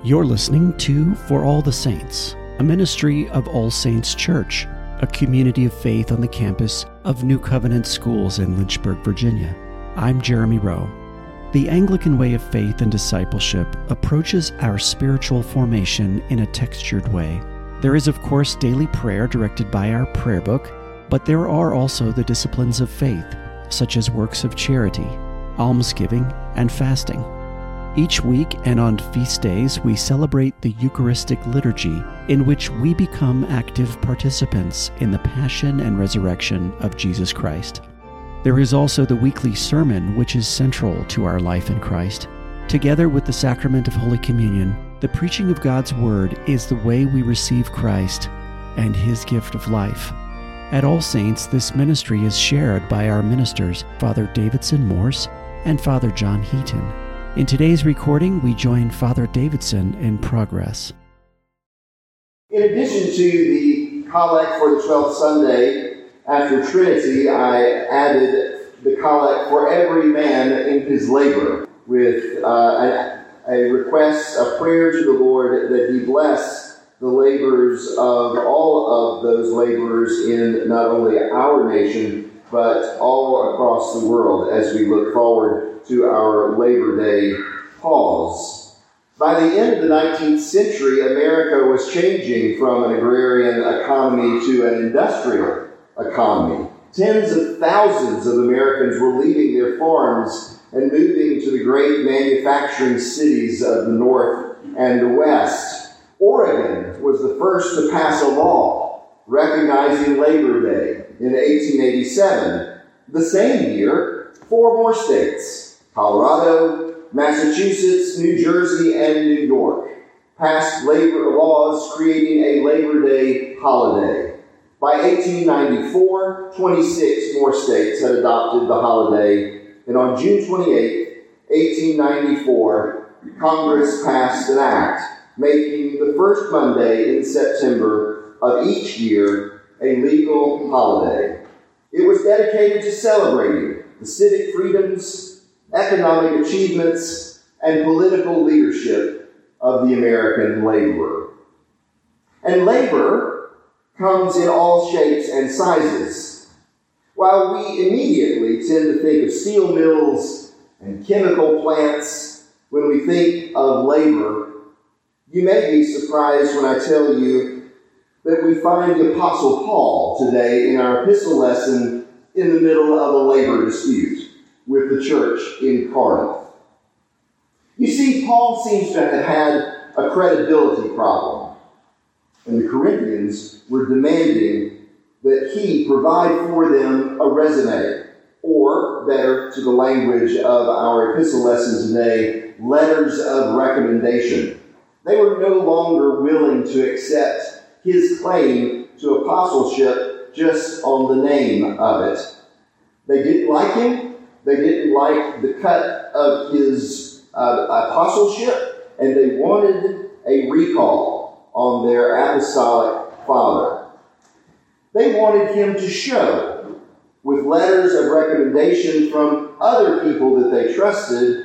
You're listening to For All the Saints, a ministry of All Saints Church, a community of faith on the campus of New Covenant Schools in Lynchburg, Virginia. I'm Jeremy Rowe. The Anglican way of faith and discipleship approaches our spiritual formation in a textured way. There is, of course, daily prayer directed by our prayer book, but there are also the disciplines of faith, such as works of charity, almsgiving, and fasting. Each week and on feast days, we celebrate the Eucharistic liturgy, in which we become active participants in the passion and resurrection of Jesus Christ. There is also the weekly sermon, which is central to our life in Christ. Together with the sacrament of Holy Communion, the preaching of God's Word is the way we receive Christ and His gift of life. At All Saints, this ministry is shared by our ministers, Father Davidson Morse and Father John Heaton. In today's recording, we join Father Davidson in progress. In addition to the collect for the 12th Sunday after Trinity, I added the collect for every man in his labor with a request, a prayer to the Lord that He bless the labors of all of those laborers in not only our nation, but all across the world as we look forward to our Labor Day pause. By the end of the 19th century, America was changing from an agrarian economy to an industrial economy. Tens of thousands of Americans were leaving their farms and moving to the great manufacturing cities of the North and the West. Oregon was the first to pass a law recognizing Labor Day in 1887. The same year, 4 more states, Colorado, Massachusetts, New Jersey, and New York, passed labor laws creating a Labor Day holiday. By 1894, 26 more states had adopted the holiday, and on June 28, 1894, Congress passed an act making the first Monday in September of each year a legal holiday. It was dedicated to celebrating the civic freedoms, economic achievements, and political leadership of the American laborer. And labor comes in all shapes and sizes. While we immediately tend to think of steel mills and chemical plants when we think of labor, you may be surprised when I tell you that we find the Apostle Paul today in our epistle lesson in the middle of a labor dispute with the church in Corinth. You see, Paul seems to have had a credibility problem, and the Corinthians were demanding that he provide for them a resume, or, better to the language of our epistle lesson today, letters of recommendation. They were no longer willing to accept his claim to apostleship just on the name of it. They didn't like him. They didn't like the cut of his apostleship, and they wanted a recall on their apostolic father. They wanted him to show, with letters of recommendation from other people that they trusted,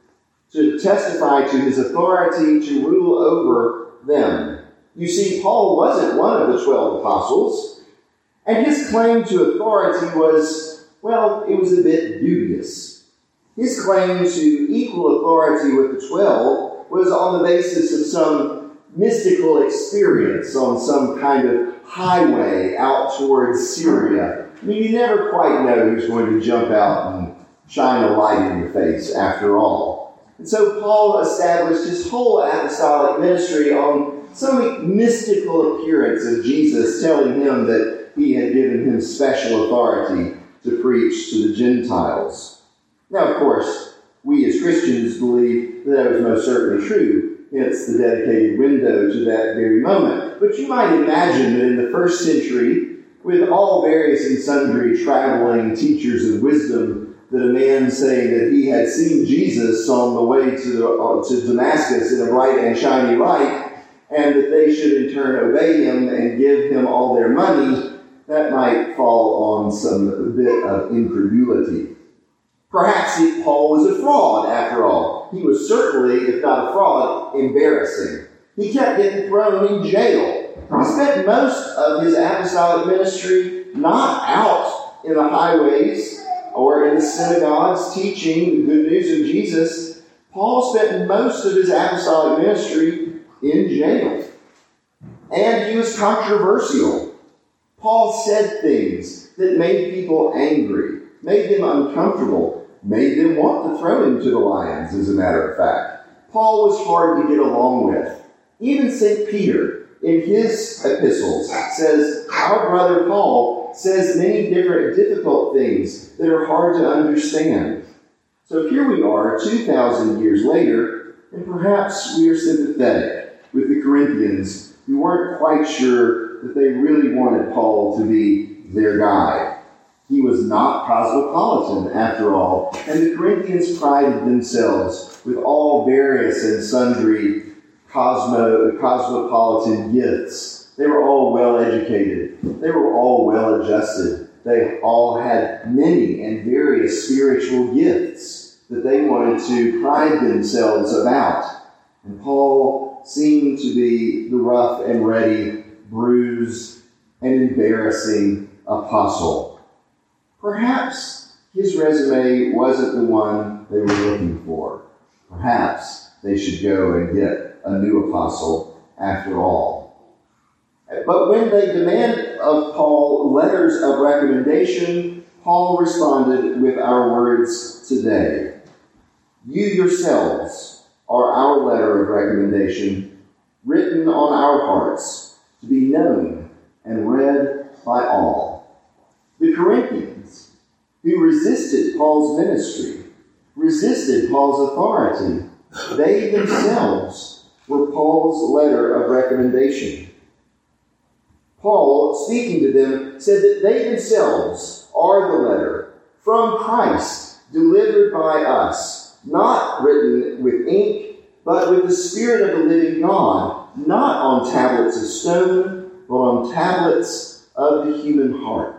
to testify to his authority to rule over them. You see, Paul wasn't one of the 12 apostles, and his claim to authority was, well, it was a bit dubious. His claim to equal authority with the 12 was on the basis of some mystical experience on some kind of highway out towards Syria. I mean, you never quite know who's going to jump out and shine a light in your face after all. And so Paul established his whole apostolic ministry on some mystical appearance of Jesus telling him that he had given him special authority to preach to the Gentiles. Now, of course, we as Christians believe that was most certainly true, hence the dedicated window to that very moment. But you might imagine that in the first century, with all various and sundry traveling teachers of wisdom, that a man saying that he had seen Jesus on the way to Damascus in a bright and shiny light, and that they should in turn obey him and give him all their money, that might fall on some bit of incredulity. Perhaps Paul was a fraud, after all. all, he was certainly, if not a fraud, embarrassing. He kept getting thrown in jail. He spent most of his apostolic ministry not out in the highways or in the synagogues teaching the good news of Jesus. Paul spent most of his apostolic ministry in jail. And he was controversial. Paul said things that made people angry, made them uncomfortable, made them want to throw him to the lions, as a matter of fact. Paul was hard to get along with. Even St. Peter, in his epistles, says, our brother Paul says many different difficult things that are hard to understand. So here we are, 2,000 years later, and perhaps we are sympathetic with the Corinthians who weren't quite sure that they really wanted Paul to be their guide. He was not cosmopolitan, after all, and the Corinthians prided themselves with all various and sundry cosmopolitan gifts. They were all well educated. They were all well adjusted. They all had many and various spiritual gifts that they wanted to pride themselves about. And Paul seemed to be the rough and ready, bruised and embarrassing apostle. Perhaps his resume wasn't the one they were looking for. Perhaps they should go and get a new apostle after all. But when they demanded of Paul letters of recommendation, Paul responded with our words today. You yourselves are our letter of recommendation, written on our hearts, to be known and read by all. The Corinthians, who resisted Paul's ministry, resisted Paul's authority, they themselves were Paul's letter of recommendation. Paul, speaking to them, said that they themselves are the letter from Christ, delivered by us, not written with ink, but with the Spirit of the living God, not on tablets of stone, but on tablets of the human heart.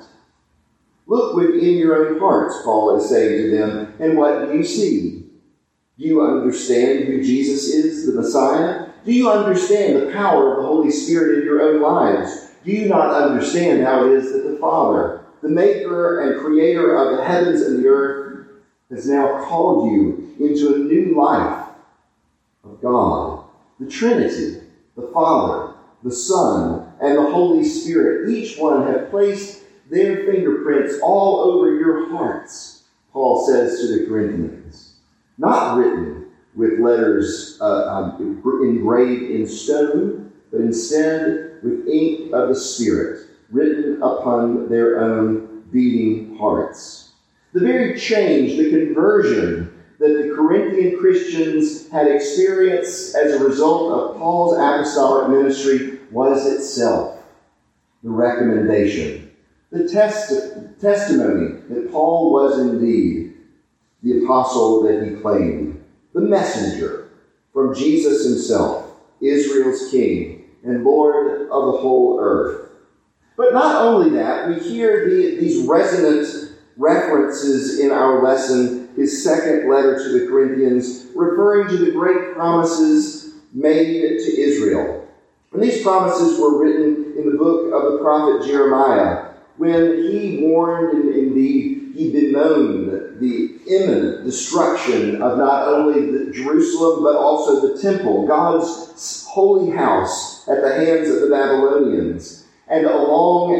Look within your own hearts, Paul is saying to them, and what do you see? Do you understand who Jesus is, the Messiah? Do you understand the power of the Holy Spirit in your own lives? Do you not understand how it is that the Father, the maker and creator of the heavens and the earth, has now called you into a new life of God? The Trinity, the Father, the Son, and the Holy Spirit, each one have placed their fingerprints all over your hearts, Paul says to the Corinthians. Not written with letters engraved in stone, but instead with ink of the Spirit, written upon their own beating hearts. The very change, the conversion that the Corinthian Christians had experienced as a result of Paul's apostolic ministry was itself the recommendation, the testimony that Paul was indeed the apostle that he claimed, the messenger from Jesus himself, Israel's King and Lord of the whole earth. But not only that, we hear these resonant references in our lesson, his second letter to the Corinthians, referring to the great promises made to Israel. And these promises were written in the book of the prophet Jeremiah, when he warned and indeed he bemoaned the imminent destruction of not only Jerusalem, but also the temple, God's holy house, at the hands of the Babylonians, and a long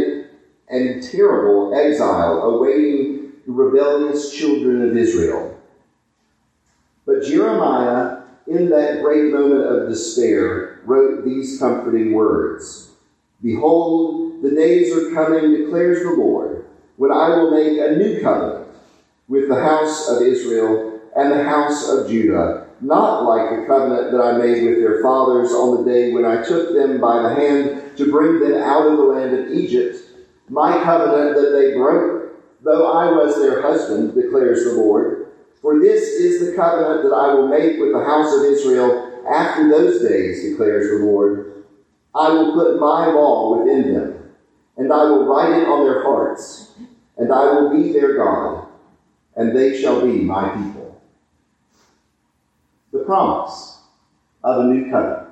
and terrible exile awaiting the rebellious children of Israel. But Jeremiah, in that great moment of despair, wrote these comforting words. Behold, the days are coming, declares the Lord, when I will make a new covenant with the house of Israel and the house of Judah, not like the covenant that I made with their fathers on the day when I took them by the hand to bring them out of the land of Egypt, my covenant that they broke, though I was their husband, declares the Lord. For this is the covenant that I will make with the house of Israel after those days, declares the Lord. I will put my law within them, and I will write it on their hearts, and I will be their God, and they shall be my people. the promise of a new covenant.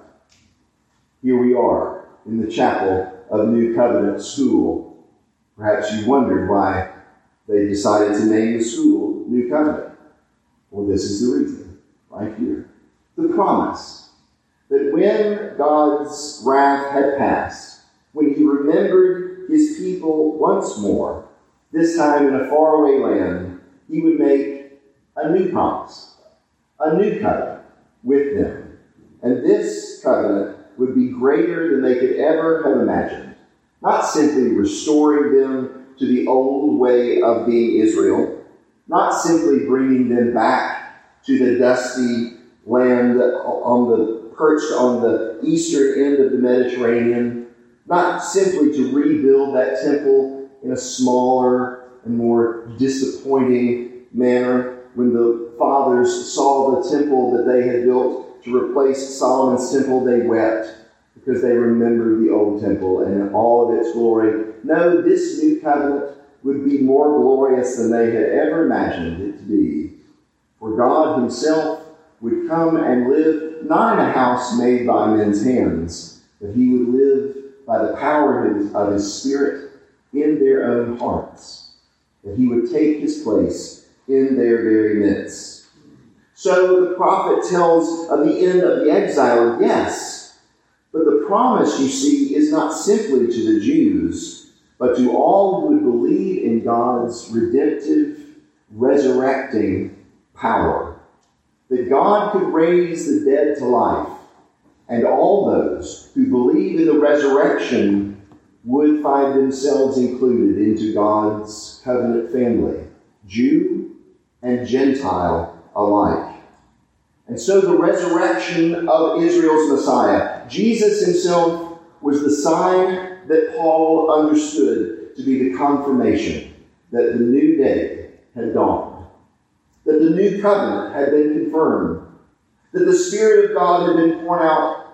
Here we are in the chapel of New Covenant School. Perhaps you wondered why they decided to name the school New Covenant. Well, this is the reason, right here. The promise that when God's wrath had passed, when he remembered his people once more, this time in a faraway land, he would make a new promise, a new covenant with them. And this covenant would be greater than they could ever have imagined. Not simply restoring them to the old way of being Israel, not simply bringing them back to the dusty land perched on the eastern end of the Mediterranean, not simply to rebuild that temple in a smaller and more disappointing manner. When the fathers saw the temple that they had built to replace Solomon's temple, they wept because they remembered the old temple and all of its glory. No, this new covenant would be more glorious than they had ever imagined it to be. For God himself would come and live not in a house made by men's hands, but he would live by the power of his Spirit in their own hearts. That he would take his place in their very midst. So the prophet tells of the end of the exile, yes, but the promise, you see, is not simply to the Jews, but to all who would believe in God's redemptive, resurrecting power. That God could raise the dead to life, and all those who believe in the resurrection would find themselves included into God's covenant family, Jew and Gentile alike. And so the resurrection of Israel's Messiah, Jesus himself, was the sign that Paul understood to be the confirmation that the new day had dawned, that the new covenant had been confirmed, that the Spirit of God had been poured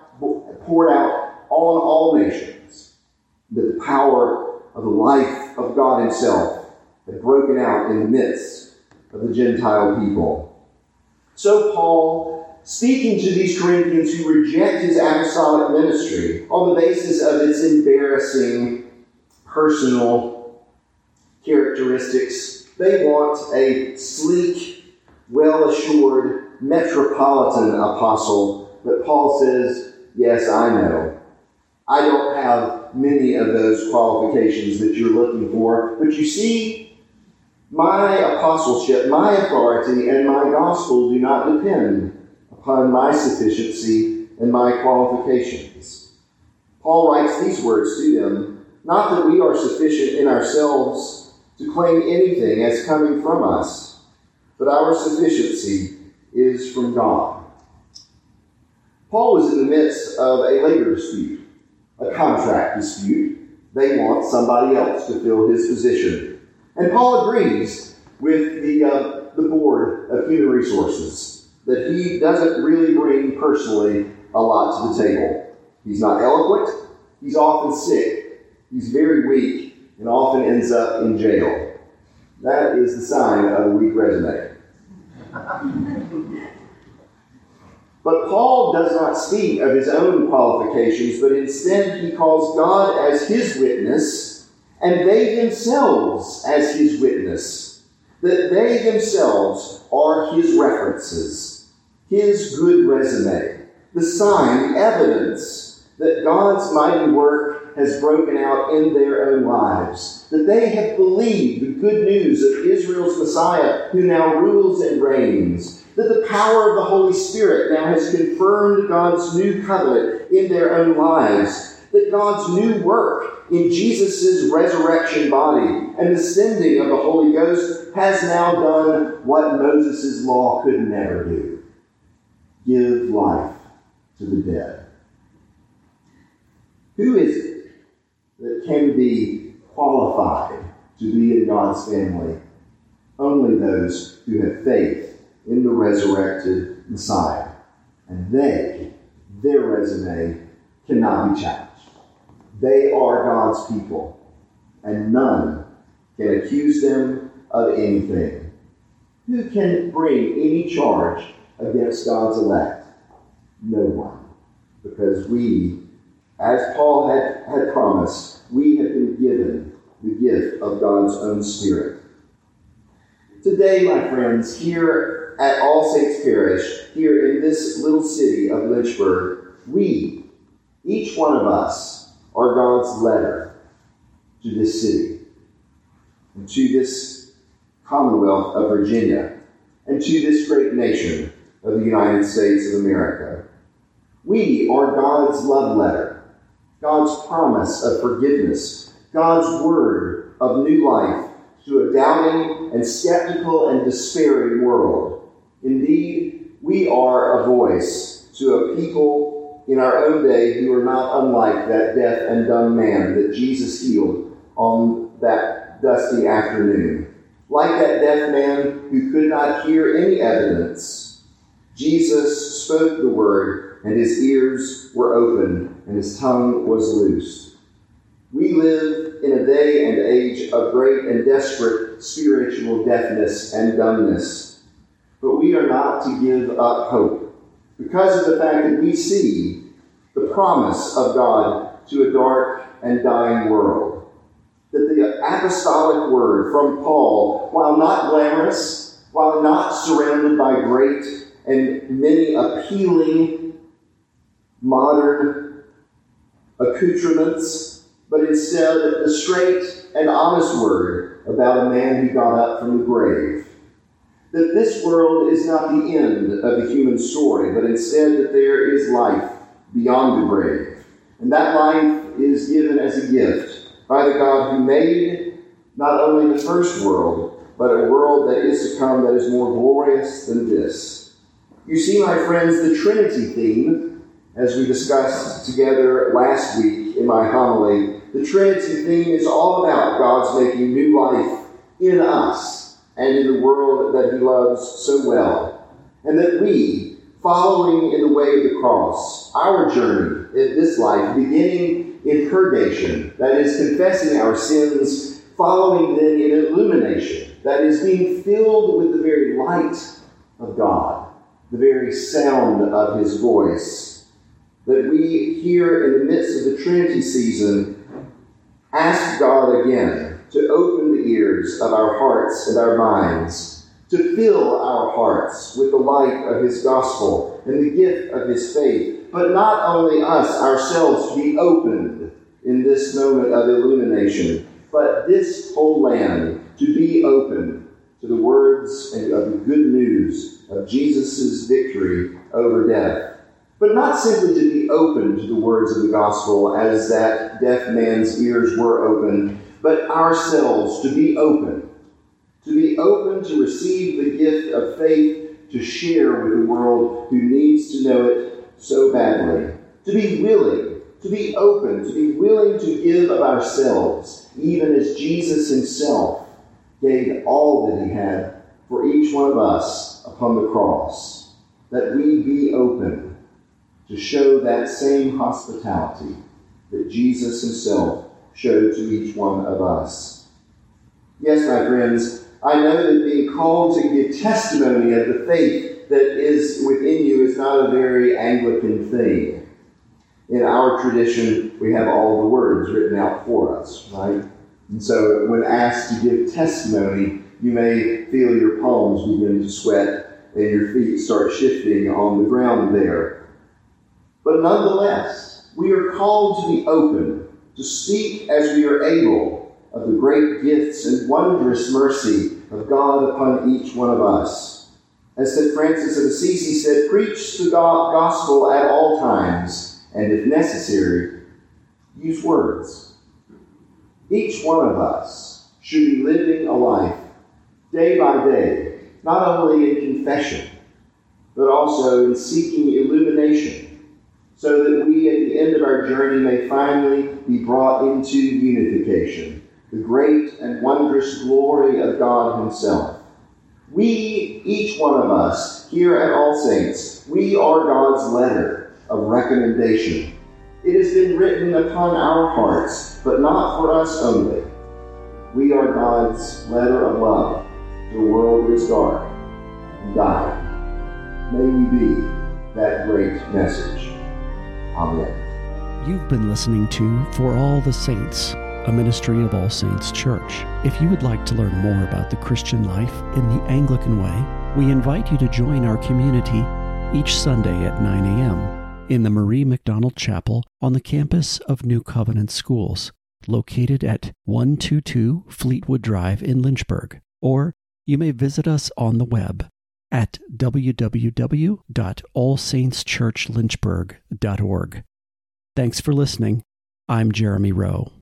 out on all nations, that the power of the life of God himself had broken out in the midst of the Gentile people. So Paul, speaking to these Corinthians who reject his apostolic ministry on the basis of its embarrassing personal characteristics, they want a sleek, well-assured, metropolitan apostle. But Paul says, yes, I know. I don't have many of those qualifications that you're looking for. But you see, my apostleship, my authority, and my gospel do not depend upon my sufficiency and my qualifications. Paul writes these words to them, not that we are sufficient in ourselves to claim anything as coming from us, but our sufficiency is from God. Paul was in the midst of a labor dispute, a contract dispute. They want somebody else to fill his position. And Paul agrees with the board of human resources that he doesn't really bring personally a lot to the table. He's not eloquent. He's often sick. He's very weak and often ends up in jail. That is the sign of a weak resume. But Paul does not speak of his own qualifications, but instead he calls God as his witness and they themselves as his witness, that they themselves are his references, his good resume, the sign, the evidence that God's mighty work has broken out in their own lives, that they have believed the good news of Israel's Messiah who now rules and reigns, that the power of the Holy Spirit now has confirmed God's new covenant in their own lives, that God's new work in Jesus' resurrection body and the sending of the Holy Ghost has now done what Moses' law could never do: give life to the dead. Who is it that can be qualified to be in God's family? Only those who have faith in the resurrected Messiah. And their resume cannot be challenged. They are God's people, and none can accuse them of anything. Who can bring any charge against God's elect? No one. Because we, as Paul had promised, we have been given the gift of God's own Spirit. Today, my friends, here at All Saints Parish, here in this little city of Lynchburg, we, each one of us, are God's letter to this city and to this Commonwealth of Virginia and to this great nation of the United States of America. We are God's love letter, God's promise of forgiveness, God's word of new life to a doubting and skeptical and despairing world. Indeed, we are a voice to a people in our own day who are not unlike that deaf and dumb man that Jesus healed on that dusty afternoon. Like that deaf man who could not hear any evidence, Jesus spoke the word, and his ears were opened, and his tongue was loosed. We live in a day and age of great and desperate spiritual deafness and dumbness, but we are not to give up hope because of the fact that we see the promise of God to a dark and dying world. That the apostolic word from Paul, while not glamorous, while not surrounded by great and many appealing modern accoutrements, but instead the straight and honest word about a man who got up from the grave. That this world is not the end of the human story, but instead that there is life beyond the grave. And that life is given as a gift by the God who made not only the first world, but a world that is to come that is more glorious than this. You see, my friends, the Trinity theme, as we discussed together last week in my homily, the Trinity theme is all about God's making new life in us and in the world that he loves so well. And that we, following in the way of the cross, our journey in this life, beginning in purgation, that is confessing our sins, following then in illumination, that is being filled with the very light of God, the very sound of his voice, that we here in the midst of the Trinity season ask God again to open the ears of our hearts and our minds, to fill our hearts with the light of his gospel and the gift of his faith, but not only us ourselves to be opened in this moment of illumination, but this whole land to be open to the words and of the good news of Jesus' victory over death. But not simply to be open to the words of the gospel as that deaf man's ears were open, but ourselves to be open to receive the gift of faith, to share with the world who needs to know it so badly, to be willing, to be open, to be willing to give of ourselves, even as Jesus himself gave all that he had for each one of us upon the cross, that we be open to show that same hospitality that Jesus himself showed to each one of us. Yes, my friends, I know that being called to give testimony of the faith that is within you is not a very Anglican thing. In our tradition, we have all the words written out for us, right? And so when asked to give testimony, you may feel your palms begin to sweat and your feet start shifting on the ground there. But nonetheless, we are called to be open, to speak as we are able of the great gifts and wondrous mercy of God upon each one of us. As St. Francis of Assisi said, preach the gospel at all times, and if necessary, use words. Each one of us should be living a life day by day, not only in confession, but also in seeking illumination, so that we at the end of our journey may finally be brought into unification, the great and wondrous glory of God himself. We, each one of us, here at All Saints, we are God's letter of recommendation. It has been written upon our hearts, but not for us only. We are God's letter of love to a world that is dark and dying. May we be that great message. Amen. You've been listening to For All the Saints, a ministry of All Saints Church. If you would like to learn more about the Christian life in the Anglican way, we invite you to join our community each Sunday at 9 a.m. in the Marie McDonald Chapel on the campus of New Covenant Schools, located at 122 Fleetwood Drive in Lynchburg. Or you may visit us on the web at www.allsaintschurchlynchburg.org. Thanks for listening. I'm Jeremy Rowe.